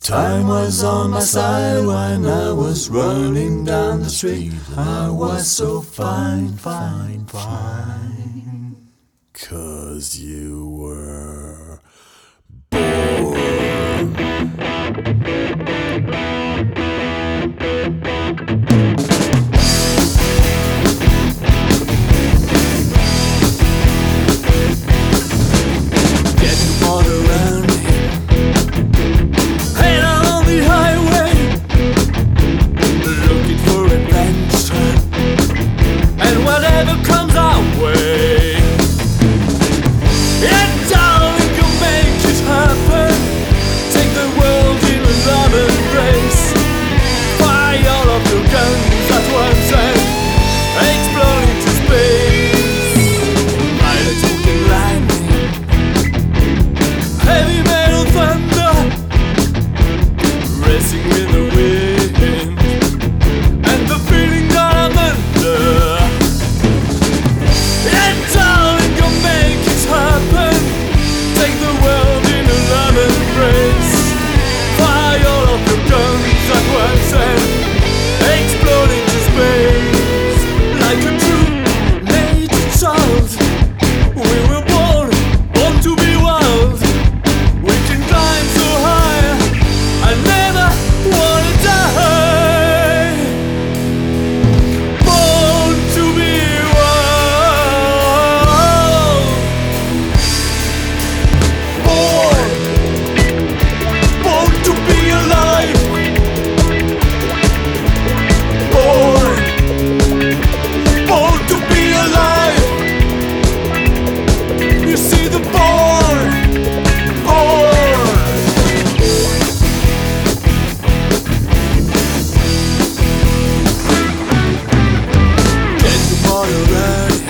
Time was on my side when I was running down the street. I was so fine, fine, fine. 'Cause you were born. Getting all around me, head on the highway, looking for adventure, and whatever comes our way. Yeah, darling, you make it happen. Take the world in a love embrace. Fire all of your guns at once and explode into space. Pilot talking lightning, heavy metal thunder, racing with the wind, and the feeling that I'm under. Yeah, darling, you make it happen. Take the world in a love embrace. Fire all of your guns at once and explode into space. Like a true nature child, we were born to be wild. We can climb so high, I never wanna die. Born to be wild. Born to be alive. Born to be alive. You see the born. Get your motor running,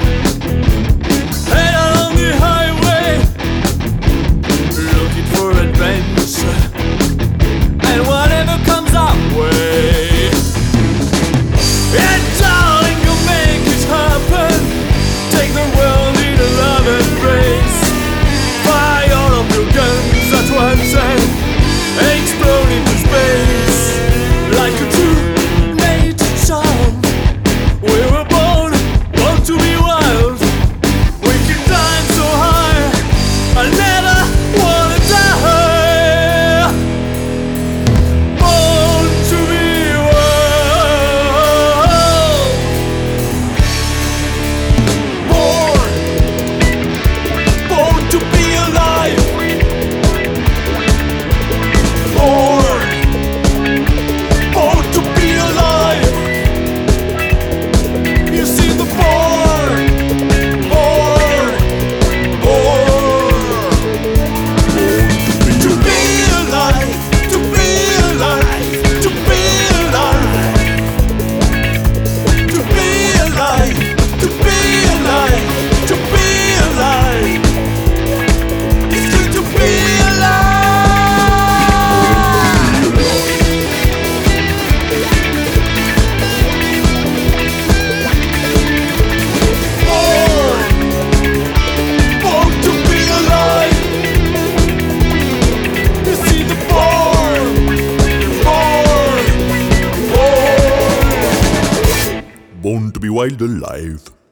head along the highway, looking for adventure, and whatever comes our way. Yeah, darling, you make it happen. Take the world in a love embrace. Fire all of your guns at once and explode into space. Like a true nature child, we were born to be wild. We can climb so high, I never wanna die. Born to be wild. Born to be alive. Born to be alive. You see the born. To be alive, to be alive, to be alive, to be alive, to be alive, to be alive. It's good to be alive. Born to be alive. You see the born. Born to be wild alive.